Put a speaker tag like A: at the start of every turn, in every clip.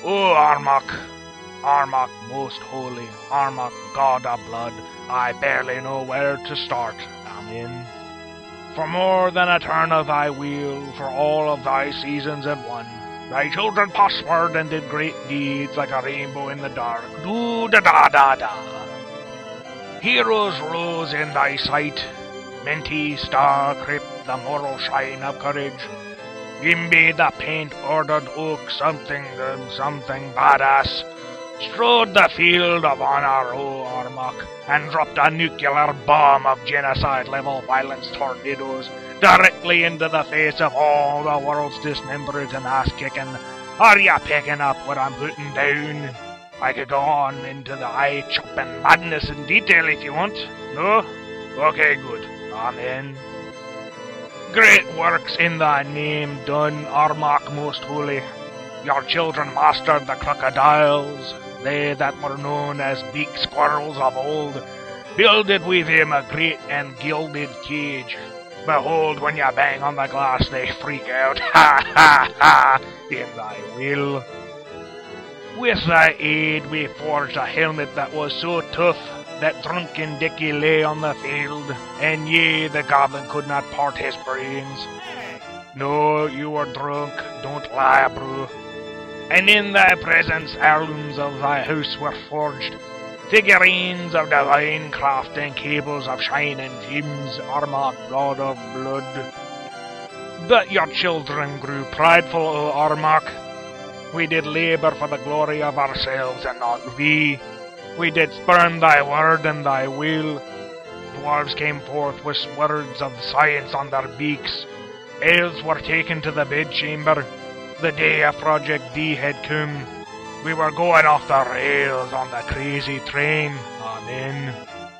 A: O Armagh, Armagh most holy, Armagh god of blood, I barely know where to start. Amen. For more than a turn of thy wheel, for all of thy seasons in one, thy children prospered and did great deeds like a rainbow in the dark. Do-da-da-da-da. Heroes rose in thy sight, Minty, Star, Crip, the moral shine of courage. Imbe, the paint-ordered oak, something good, something badass, strode the field of honor, O Armagh, and dropped a nuclear bomb of genocide-level violence tornadoes directly into the face of all the world's dismembered and ass-kicking. Are ya picking up what I'm putting down? I could go on into the eye-chopping madness in detail if you want. No? Okay, good. Amen. Great works in thy name done, Armagh most holy. Your children mastered the crocodiles, they that were known as beak squirrels of old, builded with him a great and gilded cage. Behold, when you bang on the glass, they freak out, ha ha ha, in thy will. With thy aid we forged a helmet that was so tough that drunken Dickie lay on the field, and yea, the goblin could not part his brains. No, you were drunk, don't lie, bro. And in thy presence heirlooms of thy house were forged, figurines of divine craft and cables of shining gems, Armagh, god of blood. But your children grew prideful, O Armagh. We did labour for the glory of ourselves and not thee. We did spurn thy word and thy will. Dwarves came forth with words of science on their beaks. Elves were taken to the bedchamber. The day of Project D had come. We were going off the rails on the crazy train. Amen.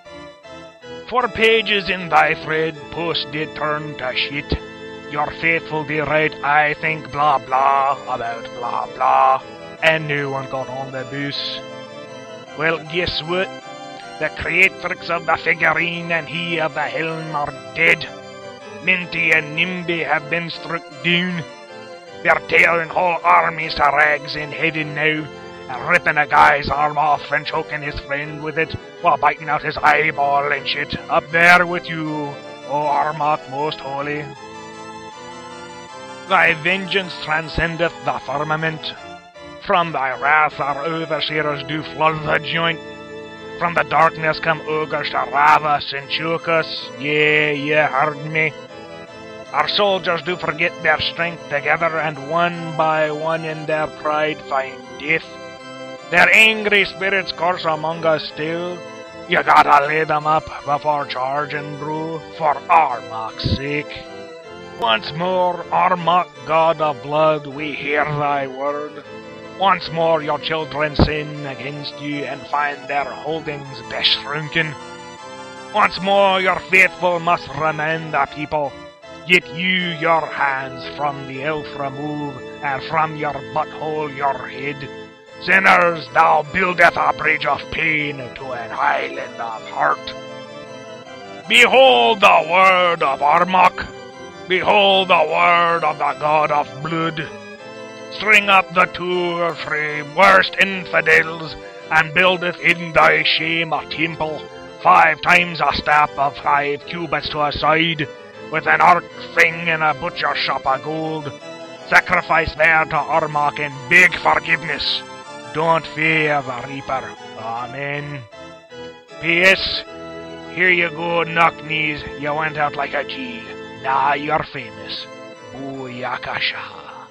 A: 4 pages in thy thread, post did turn to shit. Your faithful did write, I think blah blah about blah blah, and no one got on the bus. Well, guess what? The creatrix of the figurine and he of the helm are dead. Minty and Nimby have been struck down. They're tearing whole armies to rags in heaven now, and ripping a guy's arm off and choking his friend with it, while biting out his eyeball and shit. Up there with you, O Armagh most holy. Thy vengeance transcendeth the firmament. From thy wrath our overseers do flood the joint. From the darkness come ogres to rob us and choke us. Yea, ye heard me. Our soldiers do forget their strength together, and one by one in their pride find death. Their angry spirits course among us still. You gotta lay them up before charging, bro, for Armagh's sake. Once more, Armagh, god of blood, we hear thy word. Once more your children sin against you and find their holdings beshrunken. Once more your faithful must remain the people. Yet you your hands from the elf remove, and from your butthole your head. Sinners, thou buildeth a bridge of pain to an island of hurt. Behold the word of Armagh. Behold the word of the god of blood. String up the 2 or 3 worst infidels, and buildeth in thy shame a temple, 5 times a staff of 5 cubits to a side, with an arc thing and a butcher shop of gold. Sacrifice there to Armagh and beg forgiveness. Don't fear the Reaper. Amen. P.S. Here you go, knock-knees. You went out like a G. Now you're famous. Booyakasha.